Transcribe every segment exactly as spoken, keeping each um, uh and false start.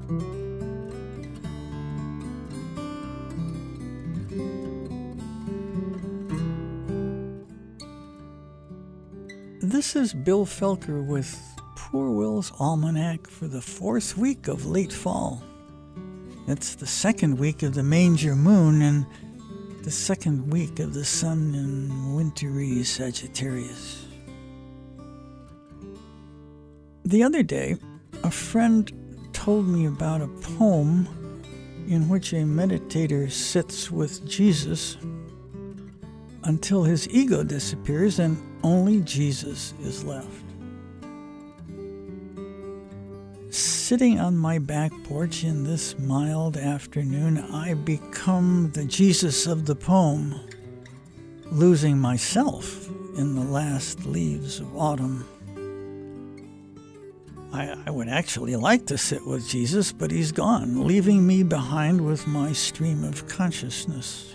This is Bill Felker with Poor Will's Almanac for the fourth week of late fall. It's the second week of the manger moon and the second week of the sun in wintry Sagittarius. The other day, a friend told me about a poem in which a meditator sits with Jesus until his ego disappears and only Jesus is left. Sitting on my back porch in this mild afternoon, I become the Jesus of the poem, losing myself in the last leaves of autumn. I, I would actually like to sit with Jesus, but he's gone, leaving me behind with my stream of consciousness.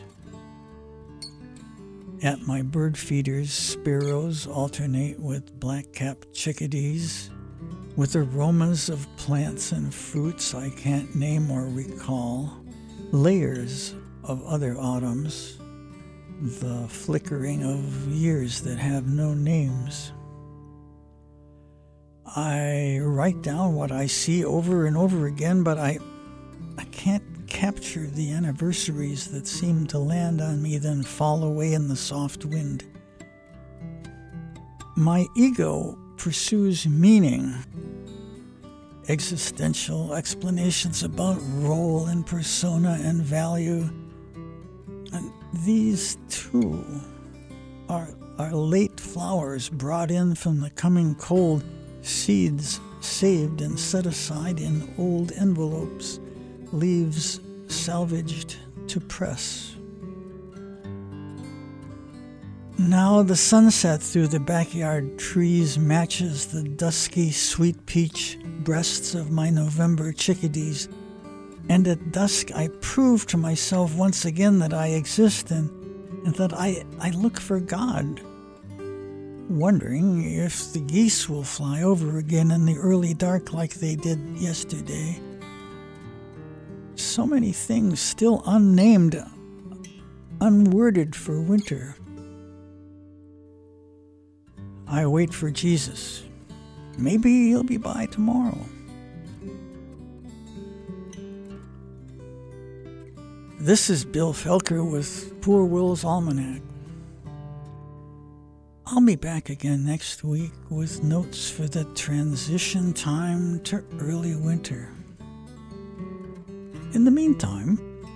At my bird feeders, sparrows alternate with black-capped chickadees, with aromas of plants and fruits I can't name or recall, layers of other autumns, the flickering of years that have no names. I write down what I see over and over again, but I, I can't capture the anniversaries that seem to land on me, then fall away in the soft wind. My ego pursues meaning, existential explanations about role and persona and value, and these too are, are late flowers brought in from the coming cold, seeds saved and set aside in old envelopes, leaves salvaged to press. Now the sunset through the backyard trees matches the dusky sweet peach breasts of my November chickadees, and at dusk I prove to myself once again that I exist and, and that I, I look for God, wondering if the geese will fly over again in the early dark like they did yesterday. So many things still unnamed, unworded for winter. I wait for Jesus. Maybe he'll be by tomorrow. This is Bill Felker with Poor Will's Almanac. I'll be back again next week with notes for the transition time to early winter. In the meantime,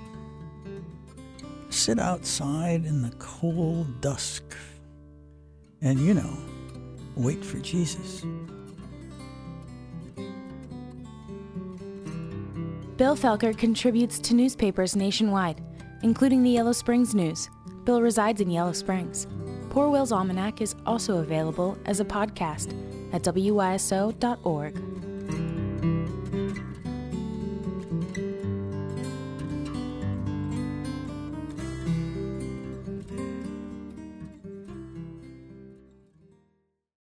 sit outside in the cold dusk and, you know, wait for Jesus. Bill Felker contributes to newspapers nationwide, including the Yellow Springs News. Bill resides in Yellow Springs. Poor Will's Almanac is also available as a podcast at W Y S O dot org.